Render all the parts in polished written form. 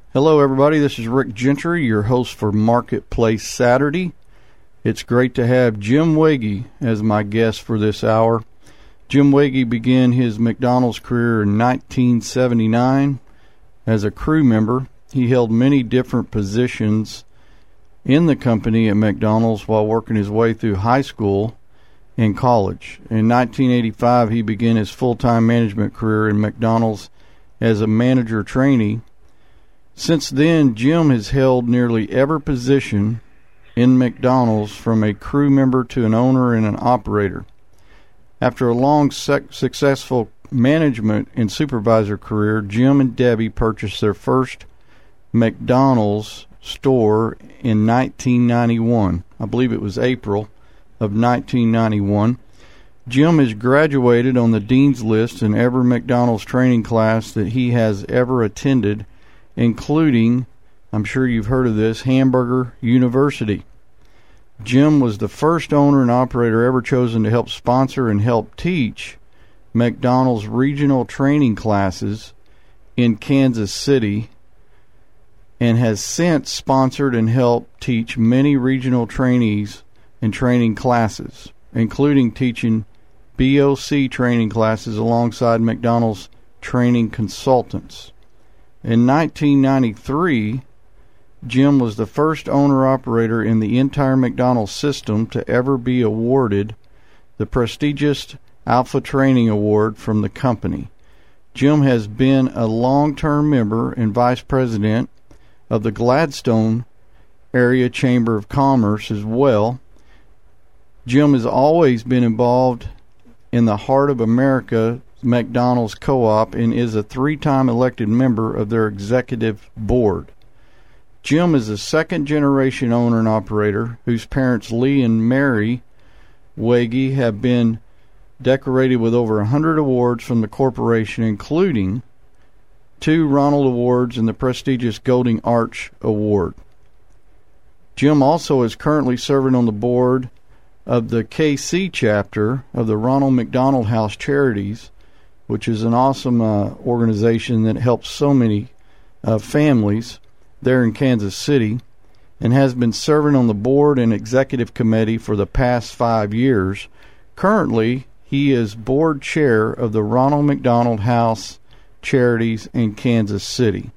Hello, everybody. This is Rick Gentry, your host for Marketplace Saturday. It's great to have Jim Wege as my guest for this hour. Jim Wege began his McDonald's career in 1979 as a crew member. He held many different positions in the company at McDonald's while working his way through high school and college. In 1985, he began his full-time management career in McDonald's as a manager trainee. Since then, Jim has held nearly every position in McDonald's, from a crew member to an owner and an operator. After a long, successful management and supervisor career, Jim and Debbie purchased their first McDonald's store in 1991. I believe it was April of 1991. Jim has graduated on the Dean's List in every McDonald's training class that he has ever attended, including, I'm sure you've heard of this, Hamburger University. Jim was the first owner and operator ever chosen to help sponsor and help teach McDonald's regional training classes in Kansas City, and has since sponsored and helped teach many regional trainees and training classes, including teaching BOC training classes alongside McDonald's training consultants. In 1993, Jim was the first owner-operator in the entire McDonald's system to ever be awarded the prestigious Alpha Training Award from the company. Jim has been a long-term member and vice president of the Gladstone Area Chamber of Commerce as well. Jim has always been involved in the Heart of America McDonald's Co-op and is a 3-time elected member of their executive board. Jim is a second-generation owner and operator whose parents, Lee and Mary Wege, have been decorated with over 100 awards from the corporation, including 2 Ronald Awards and the prestigious Golden Arch Award. Jim also is currently serving on the board of the KC chapter of the Ronald McDonald House Charities, which is an awesome organization that helps so many families there in Kansas City, and has been serving on the board and executive committee for the past 5 years. Currently, he is board chair of the Ronald McDonald House Charities in Kansas City.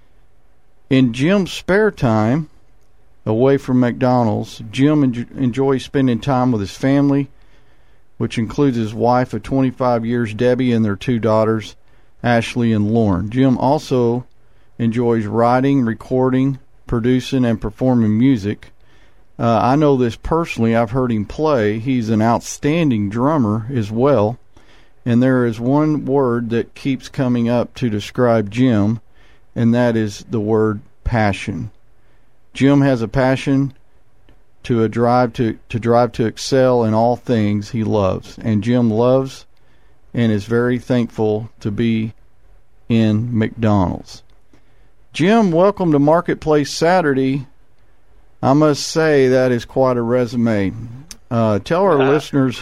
In Jim's spare time, away from McDonald's, Jim enjoys spending time with his family, which includes his wife of 25 years, Debbie, and their 2 daughters, Ashley and Lauren. Jim also enjoys writing, recording, producing, and performing music. I know this personally. I've heard him play. He's an outstanding drummer as well. And there is one word that keeps coming up to describe Jim, and that is the word passion. Jim has a passion to drive to excel in all things he loves. And Jim loves and is very thankful to be in McDonald's. Jim, welcome to Marketplace Saturday. I must say that is quite a resume. Tell our listeners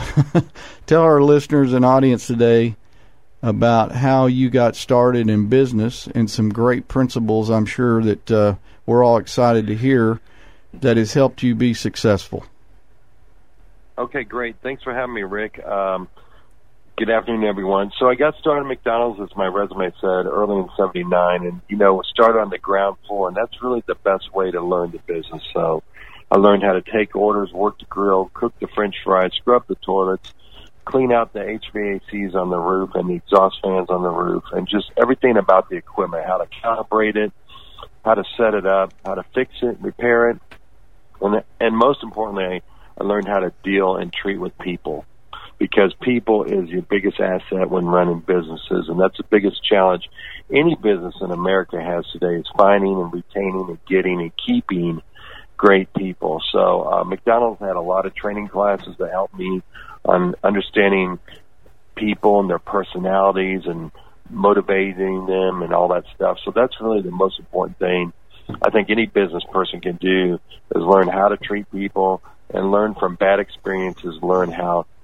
and audience today about how you got started in business and some great principles I'm sure that we're all excited to hear that has helped you be successful. Okay, great. Thanks for having me, Rick. Good afternoon, everyone. So I got started at McDonald's, as my resume said, early in '79, and, started on the ground floor, and that's really the best way to learn the business. So I learned how to take orders, work the grill, cook the French fries, scrub the toilets, clean out the HVACs on the roof and the exhaust fans on the roof, and just everything about the equipment, how to calibrate it, how to set it up, how to fix it, repair it, and most importantly, I learned how to deal and treat with people, because people is your biggest asset when running businesses, and that's the biggest challenge any business in America has today, is finding and retaining and getting and keeping great people. So McDonald's had a lot of training classes that helped me on understanding people and their personalities and motivating them and all that stuff. So that's really the most important thing I think any business person can do, is learn how to treat people and learn from bad experiences, learn how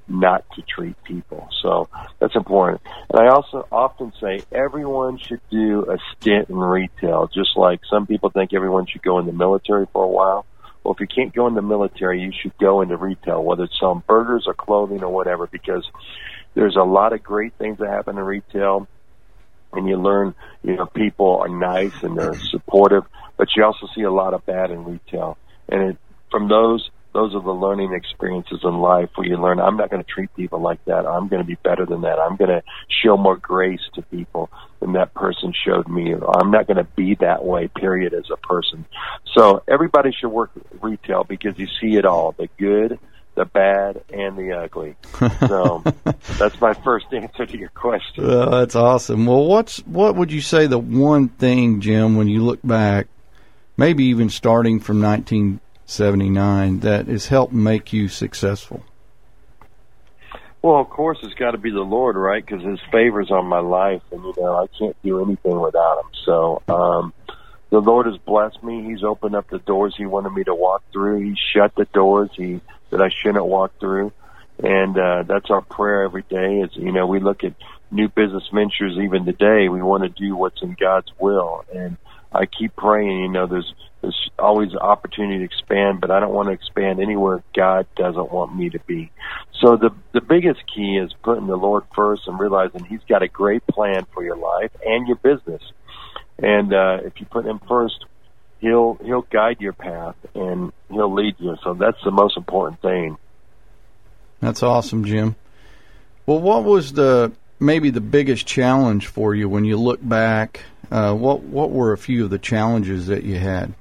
not to treat people. So that's important. And I also often say everyone should do a stint in retail, just like some people think everyone should go in the military for a while. Well, if you can't go in the military, you should go into retail, whether it's selling burgers or clothing or whatever, because there's a lot of great things that happen in retail, and you learn, people are nice and they're supportive, but you also see a lot of bad in retail. And from those are the learning experiences in life where you learn, I'm not going to treat people like that. I'm going to be better than that. I'm going to show more grace to people than that person showed me. I'm not going to be that way, period, as a person. So everybody should work retail because you see it all, the good, the bad, and the ugly. So that's my first answer to your question. That's awesome. Well, what would you say the one thing, Jim, when you look back, maybe even starting from 1979, that has helped make you successful? Well, of course, it's got to be the Lord, right? Because His favor's on my life, and I can't do anything without Him. So the Lord has blessed me. He's opened up the doors He wanted me to walk through. He shut the doors that I shouldn't walk through, and that's our prayer every day. Is we look at new business ventures even today. We want to do what's in God's will, and I keep praying. There's always opportunity to expand, but I don't want to expand anywhere God doesn't want me to be. So the biggest key is putting the Lord first and realizing He's got a great plan for your life and your business. And if you put Him first, He'll guide your path and He'll lead you. So that's the most important thing. That's awesome, Jim. Well, what was maybe the biggest challenge for you when you look back? What were a few of the challenges that you had?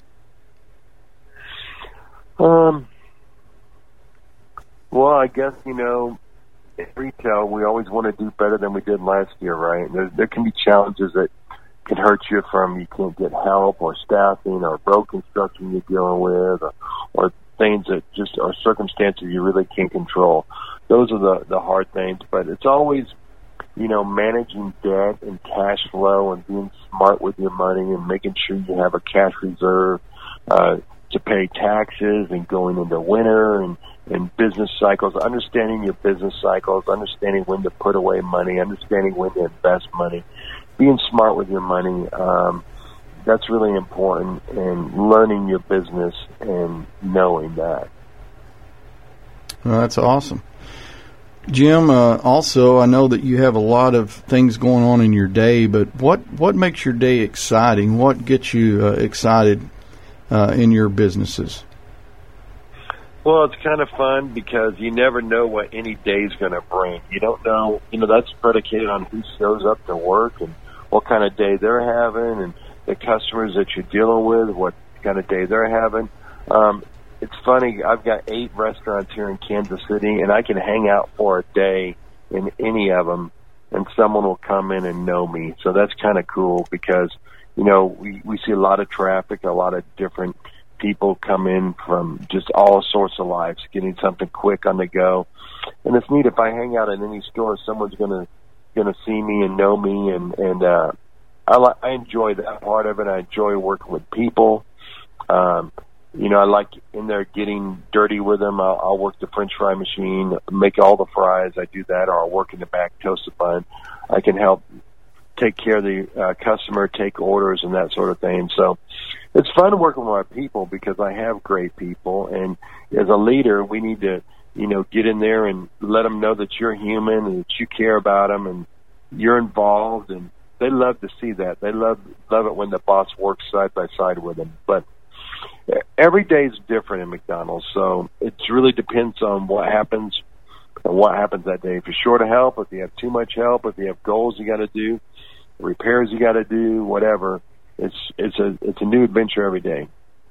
Well, I guess, in retail, we always want to do better than we did last year, right? There can be challenges that can hurt you from you can't get help or staffing or road construction you're dealing with or things that just are circumstances you really can't control. Those are the hard things, but it's always, managing debt and cash flow and being smart with your money and making sure you have a cash reserve to pay taxes and going into winter and business cycles, understanding your business cycles, understanding when to put away money, understanding when to invest money, being smart with your money. That's really important, and learning your business and knowing that. Well, that's awesome. Jim, also, I know that you have a lot of things going on in your day, but what makes your day exciting? What gets you excited in your businesses? Well, it's kind of fun because you never know what any day's going to bring. You don't know, that's predicated on who shows up to work and what kind of day they're having and the customers that you're dealing with, what kind of day they're having. It's funny, I've got 8 restaurants here in Kansas City, and I can hang out for a day in any of them, and someone will come in and know me. So that's kind of cool because, we see a lot of traffic, a lot of different people come in from just all sorts of lives, getting something quick on the go. And it's neat, if I hang out in any store, someone's gonna see me and know me, and I enjoy that part of it. I enjoy working with people. I like in there getting dirty with them. I'll work the French fry machine, make all the fries. I do that, or I'll work in the back, toast the bun. I can help take care of the customer, take orders, and that sort of thing. So it's fun working with my people because I have great people. And as a leader, we need to, get in there and let them know that you're human and that you care about them and you're involved. And they love to see that. They love it when the boss works side by side with them. But every day is different in McDonald's, so it really depends on what happens and what happens that day. If you're short of help, if you have too much help, if you have goals you got to do, repairs you got to do, whatever, it's a new adventure every day.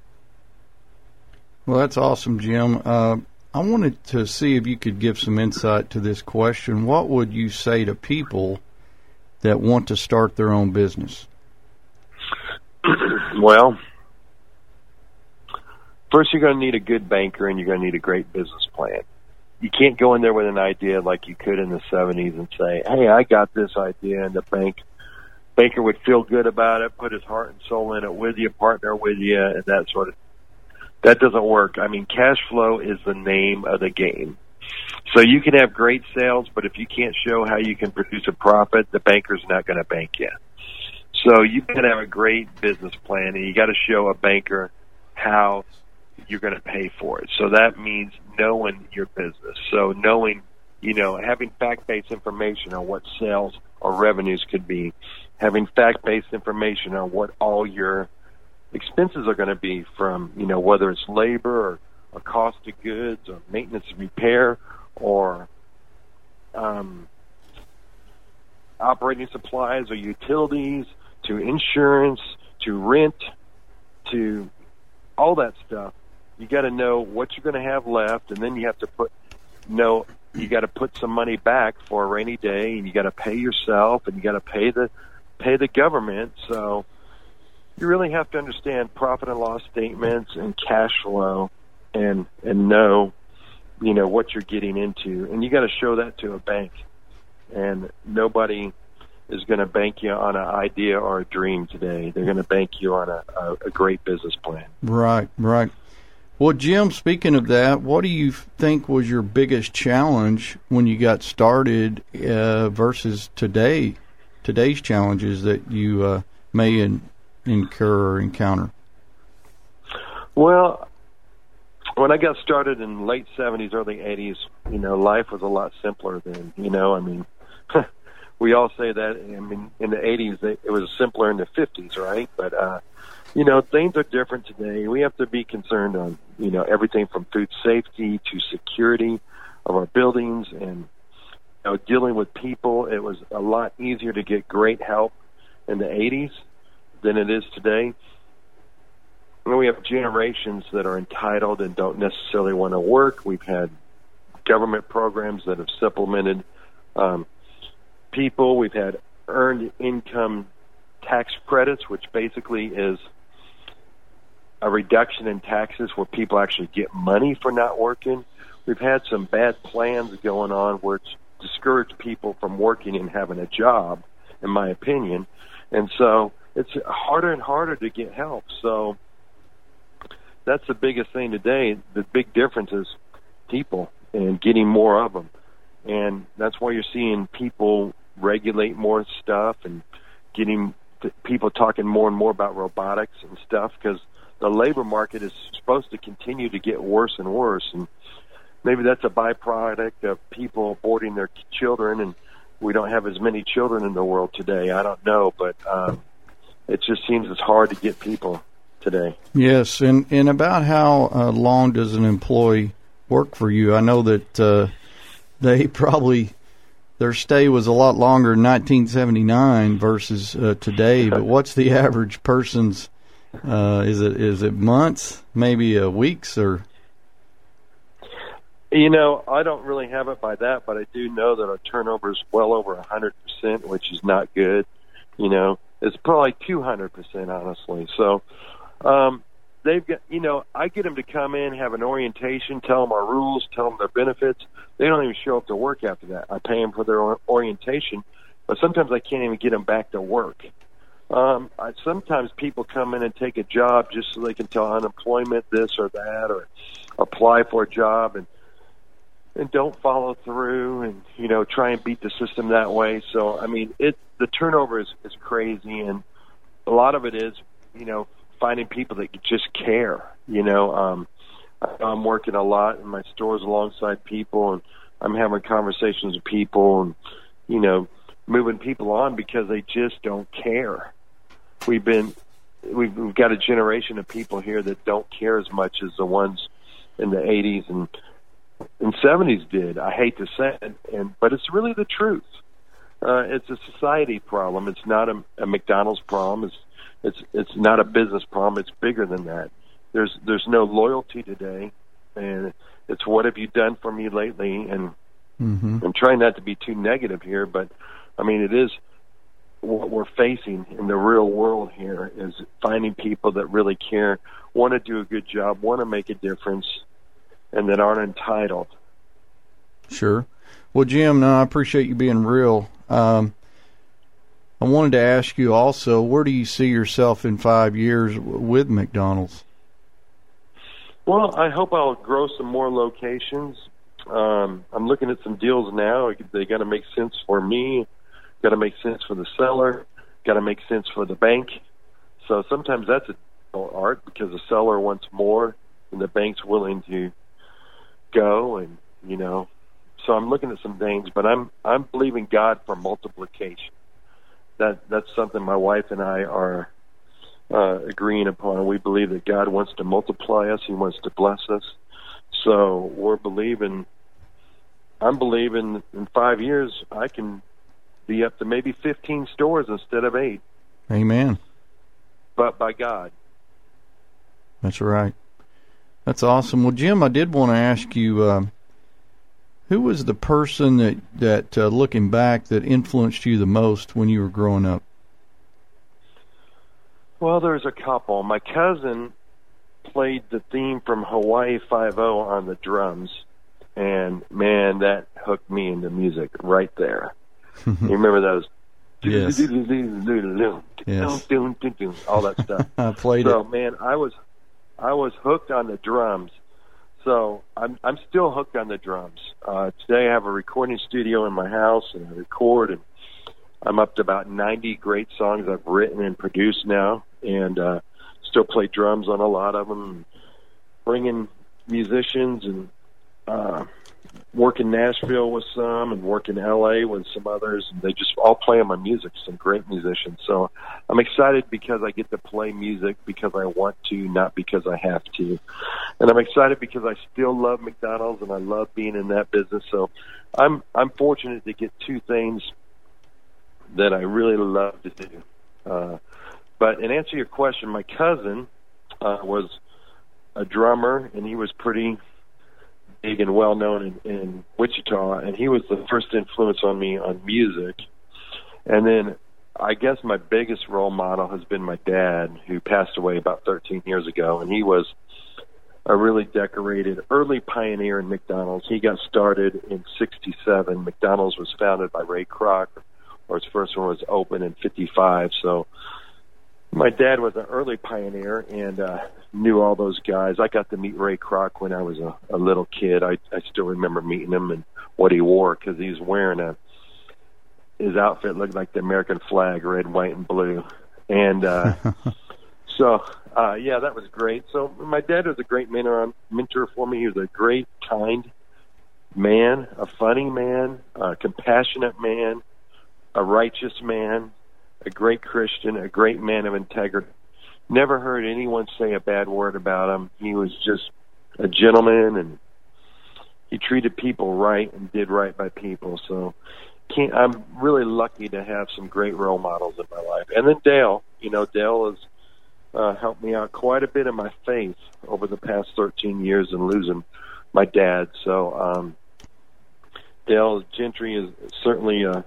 Well, that's awesome, Jim. I wanted to see if you could give some insight to this question. What would you say to people that want to start their own business? Well, first, you're going to need a good banker, and you're going to need a great business plan. You can't go in there with an idea like you could in the 70s and say, hey, I got this idea, and the banker would feel good about it, put his heart and soul in it with you, partner with you, and that sort of. That doesn't work. I mean, cash flow is the name of the game. So you can have great sales, but if you can't show how you can produce a profit, the banker's not going to bank you. So you've got to have a great business plan, and you got to show a banker how you're going to pay for it. So that means knowing your business. So knowing, having fact-based information on what sales or revenues could be, having fact-based information on what all your expenses are going to be from, whether it's labor or cost of goods or maintenance and repair or operating supplies or utilities to insurance to rent to all that stuff. You got to know what you're going to have left, and then you have to you got to put some money back for a rainy day, and you got to pay yourself, and you got to pay the government. So you really have to understand profit and loss statements and cash flow, and know, what you're getting into, and you got to show that to a bank. And nobody is going to bank you on an idea or a dream today. They're going to bank you on a great business plan. Right. Well, Jim, speaking of that, what do you think was your biggest challenge when you got started versus today's challenges that you may incur or encounter? Well, when I got started in late 70s, early 80s, life was a lot simpler then. We all say that. In the 80s, it was simpler in the 50s, right? But, things are different today. We have to be concerned on, everything from food safety to security of our buildings and, dealing with people. It was a lot easier to get great help in the 80s than it is today. We have generations that are entitled and don't necessarily want to work. We've had government programs that have supplemented people. We've had earned income tax credits, which basically is a reduction in taxes where people actually get money for not working. We've had some bad plans going on which discourage people from working and having a job, in my opinion. And so it's harder and harder to get help. So that's the biggest thing today. The big difference is people and getting more of them. And that's why you're seeing people regulate more stuff and getting people talking more and more about robotics and stuff, because the labor market is supposed to continue to get worse and worse. And maybe that's a byproduct of people aborting their children, and we don't have as many children in the world today. I don't know, but it just seems it's hard to get people today. Yes, and about how long does an employee work for you? I know that they probably, their stay was a lot longer in 1979 versus today, but what's the average person's, is it months, maybe weeks, or? I don't really have it by that, but I do know that our turnover is well over 100%, which is not good. It's probably 200%, honestly. So, they've got, I get them to come in, have an orientation, tell them our rules, tell them their benefits. They don't even show up to work after that. I pay them for their orientation, but sometimes I can't even get them back to work. Sometimes people come in and take a job just so they can tell unemployment this or that, or apply for a job and don't follow through and, try and beat the system that way. So, the turnover is crazy, and a lot of it is, finding people that just care. I'm working a lot in my stores alongside people, and I'm having conversations with people and, moving people on because they just don't care. We've got a generation of people here that don't care as much as the ones in the 80s and 70s did. I hate to say it, but it's really the truth. It's a society problem. It's not a McDonald's problem. It's not a business problem. It's bigger than that. There's no loyalty today, and it's what have you done for me lately? And I'm trying not to be too negative here, but it is what we're facing in the real world here is finding people that really care, want to do a good job, want to make a difference, and that aren't entitled. Sure. Well, Jim, I appreciate you being real. I wanted to ask you also, where do you see yourself in 5 years with McDonald's? Well, I hope I'll grow some more locations. I'm looking at some deals now. They got to make sense for me, got to make sense for the seller, got to make sense for the bank. So sometimes that's a art because the seller wants more and the bank's willing to go, and so I'm looking at some things, but I'm believing God for multiplication. That's something my wife and I are agreeing upon. We believe that God wants to multiply us. He wants to bless us. So I'm believing in 5 years I can be up to maybe 15 stores instead of 8. Amen. But by God. That's right. That's awesome. Well, Jim, I did want to ask you, who was the person that looking back, that influenced you the most when you were growing up? Well, there's a couple. My cousin played the theme from Hawaii Five-0 on the drums, and man, that hooked me into music right there. You remember those? Yes. Yes. All that stuff. I played it. So, man, I was hooked on the drums. So I'm still hooked on the drums. Today I have a recording studio in my house, and I record, and I'm up to about 90 great songs I've written and produced now, and still play drums on a lot of them, bringing musicians, and work in Nashville with some, and work in L.A. with some others, and they just all play on my music, some great musicians. So I'm excited because I get to play music because I want to, not because I have to. And I'm excited because I still love McDonald's, and I love being in that business. So I'm fortunate to get two things that I really love to do. But in answer to your question, my cousin was a drummer, and he was pretty big and well known in Wichita, and he was the first influence on me on music. And then I guess my biggest role model has been my dad, who passed away about 13 years ago, and he was a really decorated early pioneer in McDonald's. He got started in '67. McDonald's was founded by Ray Kroc, or his first one was opened in '55. So my dad was an early pioneer and knew all those guys. I got to meet Ray Kroc when I was a little kid. I still remember meeting him and what he wore, because he was wearing his outfit looked like the American flag, red, white, and blue. And so, that was great. So my dad was a great mentor for me. He was a great, kind man, a funny man, a compassionate man, a righteous man, a great Christian, a great man of integrity. Never heard anyone say a bad word about him. He was just a gentleman, and he treated people right and did right by people. So I'm really lucky to have some great role models in my life. And then Dale. Dale has helped me out quite a bit in my faith over the past 13 years in losing my dad. So Dale Gentry is certainly a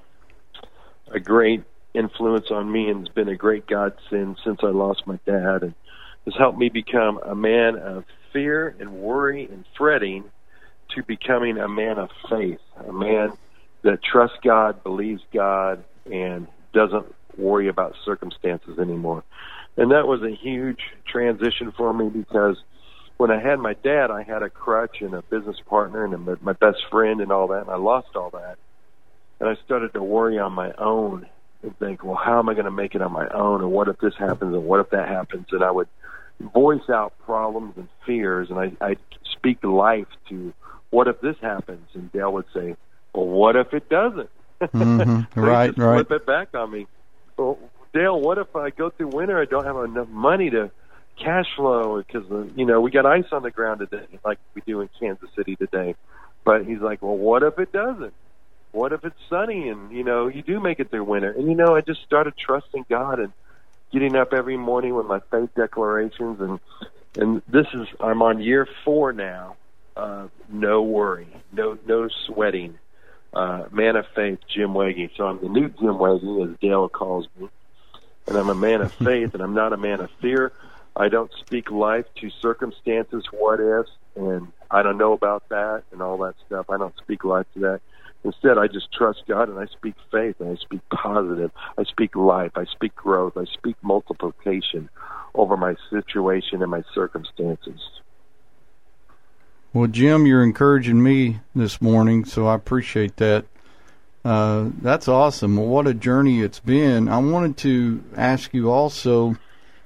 great influence on me, and has been a great godsend since I lost my dad, and has helped me become a man of fear and worry and fretting to becoming a man of faith, a man that trusts God, believes God, and doesn't worry about circumstances anymore. And that was a huge transition for me, because when I had my dad, I had a crutch and a business partner and my best friend and all that, and I lost all that. And I started to worry on my own and think, well, how am I going to make it on my own? And what if this happens? And what if that happens? And I would voice out problems and fears, and I'd speak life to, what if this happens? And Dale would say, well, what if it doesn't? Mm-hmm. So right. Flip it back on me. Well, Dale, what if I go through winter, I don't have enough money to cash flow, because we got ice on the ground today, like we do in Kansas City today. But he's like, well, what if it doesn't? What if it's sunny and, you do make it through winter? And, I just started trusting God and getting up every morning with my faith declarations. And I'm on year 4 now. No worry, no sweating. Man of faith, Jim Wege. So I'm the new Jim Wege, as Dale calls me. And I'm a man of faith, and I'm not a man of fear. I don't speak life to circumstances, what ifs, and I don't know about that and all that stuff. I don't speak life to that. Instead, I just trust God, and I speak faith, and I speak positive. I speak life. I speak growth. I speak multiplication over my situation and my circumstances. Well, Jim, you're encouraging me this morning, so I appreciate that. That's awesome. Well, what a journey it's been. I wanted to ask you also,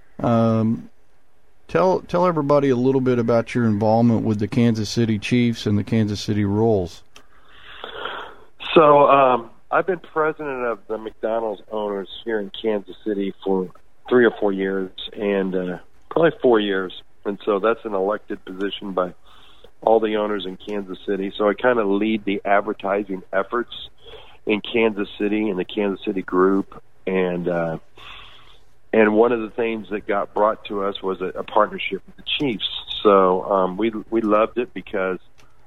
tell everybody a little bit about your involvement with the Kansas City Chiefs and the Kansas City Royals. So I've been president of the McDonald's owners here in Kansas City for 3 or 4 years, and probably 4 years. And so that's an elected position by all the owners in Kansas City. So I kind of lead the advertising efforts in Kansas City and the Kansas City group. And one of the things that got brought to us was a partnership with the Chiefs. So we loved it because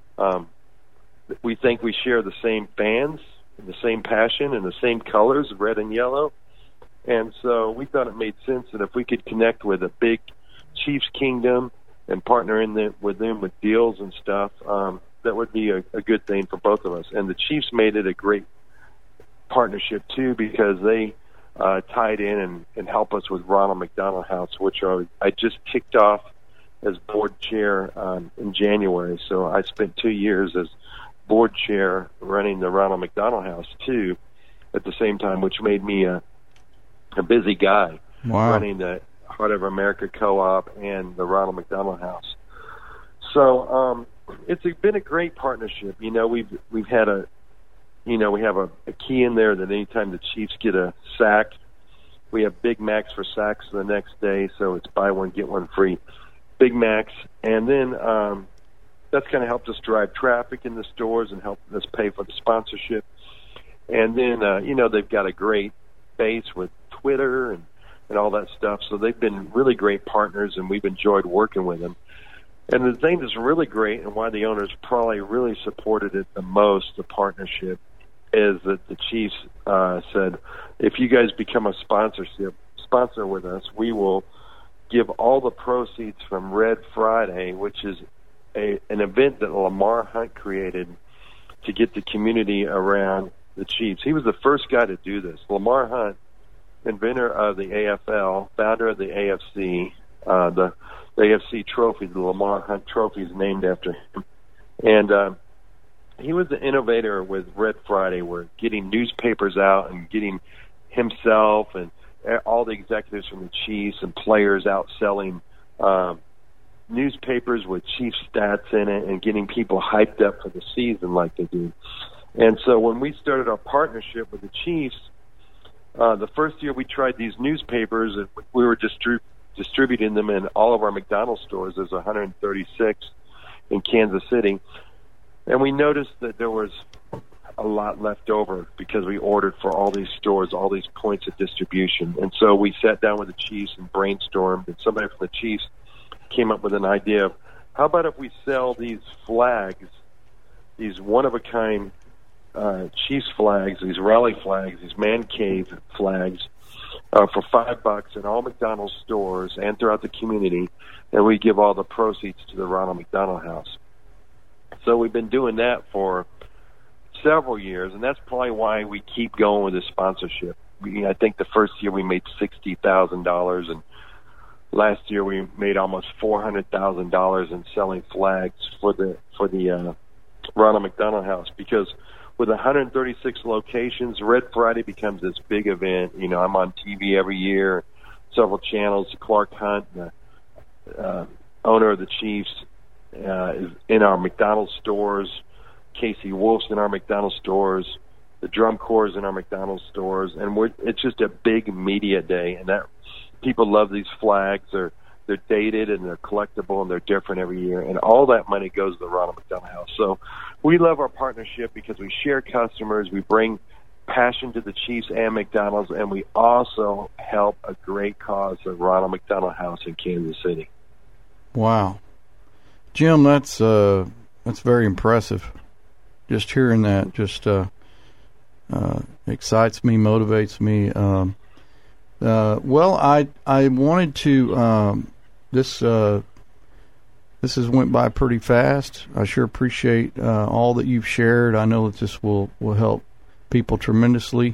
we think we share the same fans, the same passion, and the same colors, red and yellow. And so we thought it made sense that if we could connect with a big Chiefs kingdom and partner with them with deals and stuff, that would be a good thing for both of us. And the Chiefs made it a great partnership, too, because they tied in and help us with Ronald McDonald House, which I just kicked off as board chair in January. So I spent 2 years as board chair running the Ronald McDonald House, too, at the same time, which made me a busy guy. Wow. Running the Heart of America Co-op and the Ronald McDonald House. So it's been a great partnership. You know, we've had we have a key in there that anytime the Chiefs get a sack, we have Big Macs for sacks the next day, so it's buy one, get one free Big Macs. And then that's kind of helped us drive traffic in the stores and helped us pay for the sponsorship. And then, they've got a great base with Twitter and all that stuff. So they've been really great partners, and we've enjoyed working with them. And the thing that's really great and why the owners probably really supported it the most, the partnership, is that the Chiefs said, if you guys become a sponsor with us, we will give all the proceeds from Red Friday, which is an event that Lamar Hunt created to get the community around the Chiefs. He was the first guy to do this. Lamar Hunt, inventor of the AFL, founder of the AFC, the AFC trophy, the Lamar Hunt trophy is named after him. And he was the innovator with Red Friday, where getting newspapers out and getting himself and all the executives from the Chiefs and players out selling newspapers with Chiefs stats in it and getting people hyped up for the season like they do. And so when we started our partnership with the Chiefs, the first year we tried these newspapers, and we were distributing them in all of our McDonald's stores. There's 136 in Kansas City. And we noticed that there was a lot left over because we ordered for all these stores, all these points of distribution. And so we sat down with the Chiefs and brainstormed, and somebody from the Chiefs came up with an idea of, how about if we sell these flags, these one-of-a-kind Chiefs flags, these rally flags, these man cave flags, for $5 in all McDonald's stores and throughout the community, and we give all the proceeds to the Ronald McDonald House. So we've been doing that for several years, and that's probably why we keep going with this sponsorship. I think the first year we made $60,000, and last year we made almost $400,000 in selling flags for the Ronald McDonald House, because with 136 locations, Red Friday becomes this big event. You know, I'm on TV every year, several channels. Clark Hunt, the owner of the Chiefs, is in our McDonald's stores. Casey Wolf's in our McDonald's stores. The Drum Corps is in our McDonald's stores, and it's just a big media day. And that people love these flags. They're dated and they're collectible and they're different every year. And all that money goes to the Ronald McDonald House. So we love our partnership because we share customers, we bring passion to the Chiefs and McDonald's, and we also help a great cause, the Ronald McDonald House in Kansas City. Wow, Jim, that's very impressive. Just hearing that just excites me, motivates me. Well, I wanted to. This has went by pretty fast. I sure appreciate all that you've shared. I know that this will help people tremendously.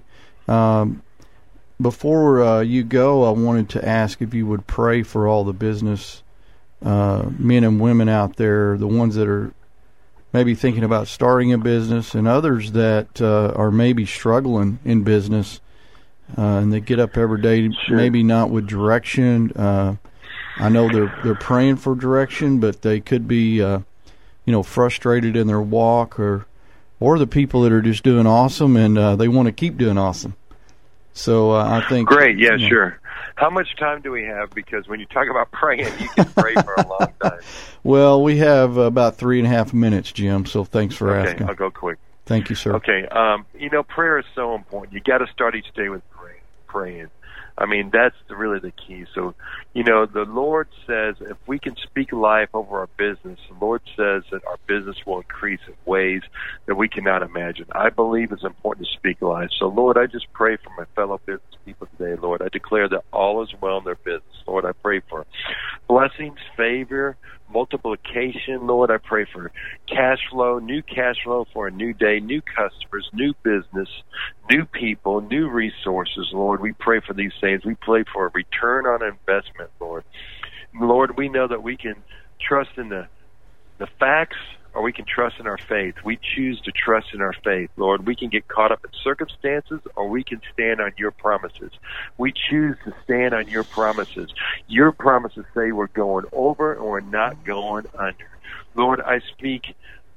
Before you go, I wanted to ask if you would pray for all the business men and women out there, the ones that are maybe thinking about starting a business, and others that are maybe struggling in business, and they get up every day, maybe not with direction. I know they're praying for direction, but they could be, frustrated in their walk, or the people that are just doing awesome and they want to keep doing awesome. So I think great, yeah, sure. How much time do we have? Because when you talk about praying, you can pray for a long time. Well, we have about 3.5 minutes, Jim. So thanks for asking. Okay, I'll go quick. Thank you, sir. Okay, prayer is so important. You got to start each day with praying. I mean, that's really the key. So, the Lord says if we can speak life over our business, the Lord says that our business will increase in ways that we cannot imagine. I believe it's important to speak life. So, Lord, I just pray for my fellow business people today, Lord. I declare that all is well in their business. Lord, I pray for blessings, favor, multiplication. Lord, I pray for cash flow for a new day, new customers, new business, new people, new resources. Lord, we pray for these things. We pray for a return on investment, Lord. Lord, we know that we can trust in the facts, or we can trust in our faith. We choose to trust in our faith, Lord. We can get caught up in circumstances, or we can stand on your promises. We choose to stand on your promises. Your promises say we're going over and we're not going under. Lord, I speak,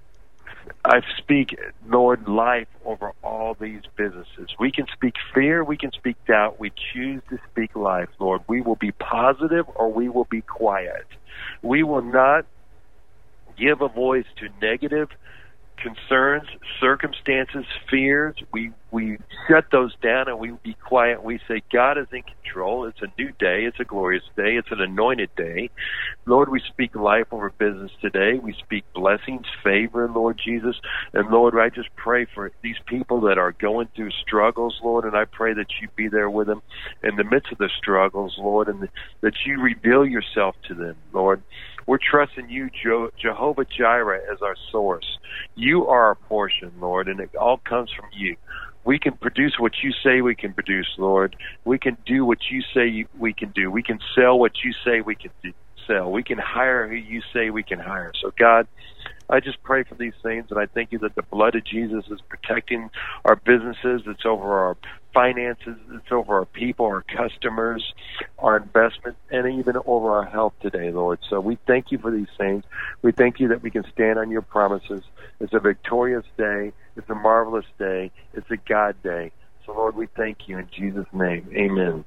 Lord, life over all these businesses. We can speak fear. We can speak doubt. We choose to speak life, Lord. We will be positive, or we will be quiet. We will not give a voice to negative concerns, circumstances, fears. We shut those down, and we be quiet. We say, God is in control. It's a new day. It's a glorious day. It's an anointed day. Lord, we speak life over business today. We speak blessings, favor, Lord Jesus. And Lord, I just pray for these people that are going through struggles, Lord, and I pray that you be there with them in the midst of the struggles, Lord, and that you reveal yourself to them, Lord. We're trusting you, Jehovah Jireh, as our source. You are our portion, Lord, and it all comes from you. We can produce what you say we can produce, Lord. We can do what you say we can do. We can sell what you say we can sell. We can hire who you say we can hire. So, God, I just pray for these things, and I thank you that the blood of Jesus is protecting our businesses. It's over our finances. It's over our people, our customers, our investment, and even over our health today, Lord. So we thank you for these things. We thank you that we can stand on your promises. It's a victorious day. It's a marvelous day. It's a God day. So, Lord, we thank you in Jesus' name. Amen.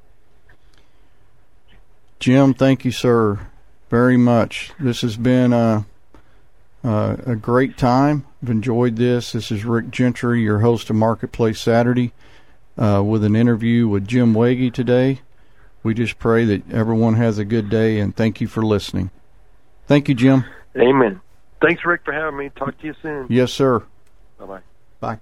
Jim, thank you, sir, very much. This has been a great time. I've enjoyed this. This is Rick Gentry, your host of Marketplace Saturday, with an interview with Jim Wege today. We just pray that everyone has a good day, and thank you for listening. Thank you, Jim. Amen. Thanks, Rick, for having me. Talk to you soon. Yes, sir. Bye-bye. Bye.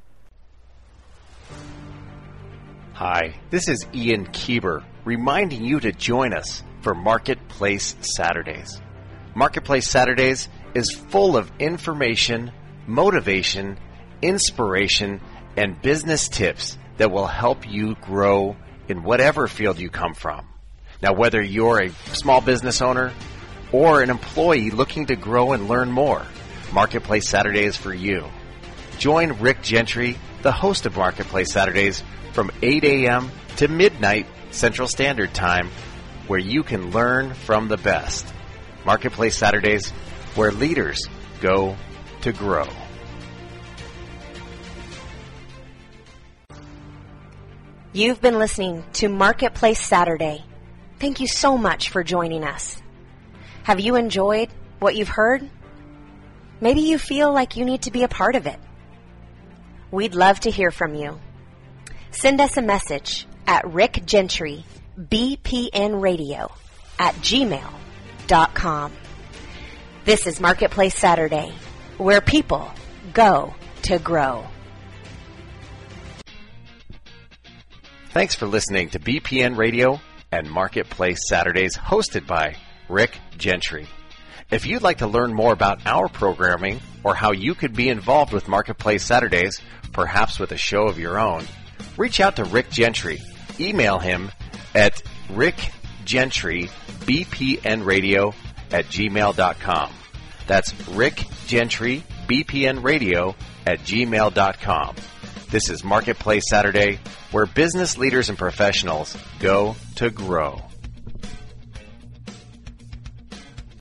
Hi, this is Ian Keeber, reminding you to join us for Marketplace Saturdays. Marketplace Saturdays is full of information, motivation, inspiration, and business tips that will help you grow in whatever field you come from. Now, whether you're a small business owner or an employee looking to grow and learn more, Marketplace Saturday is for you. Join Rick Gentry, the host of Marketplace Saturdays, from 8 a.m. to midnight Central Standard Time, where you can learn from the best. Marketplace Saturdays, where leaders go to grow. You've been listening to Marketplace Saturday. Thank you so much for joining us. Have you enjoyed what you've heard? Maybe you feel like you need to be a part of it. We'd love to hear from you. Send us a message at rickgentry@gmail.com. This is Marketplace Saturday, where people go to grow. Thanks for listening to BPN Radio and Marketplace Saturdays, hosted by Rick Gentry. If you'd like to learn more about our programming or how you could be involved with Marketplace Saturdays, perhaps with a show of your own, reach out to Rick Gentry. Email him at rickgentrybpnradio rickgentry@gmail.com. That's rickgentrybpnradio@gmail.com. This is Marketplace Saturday, where business leaders and professionals go to grow.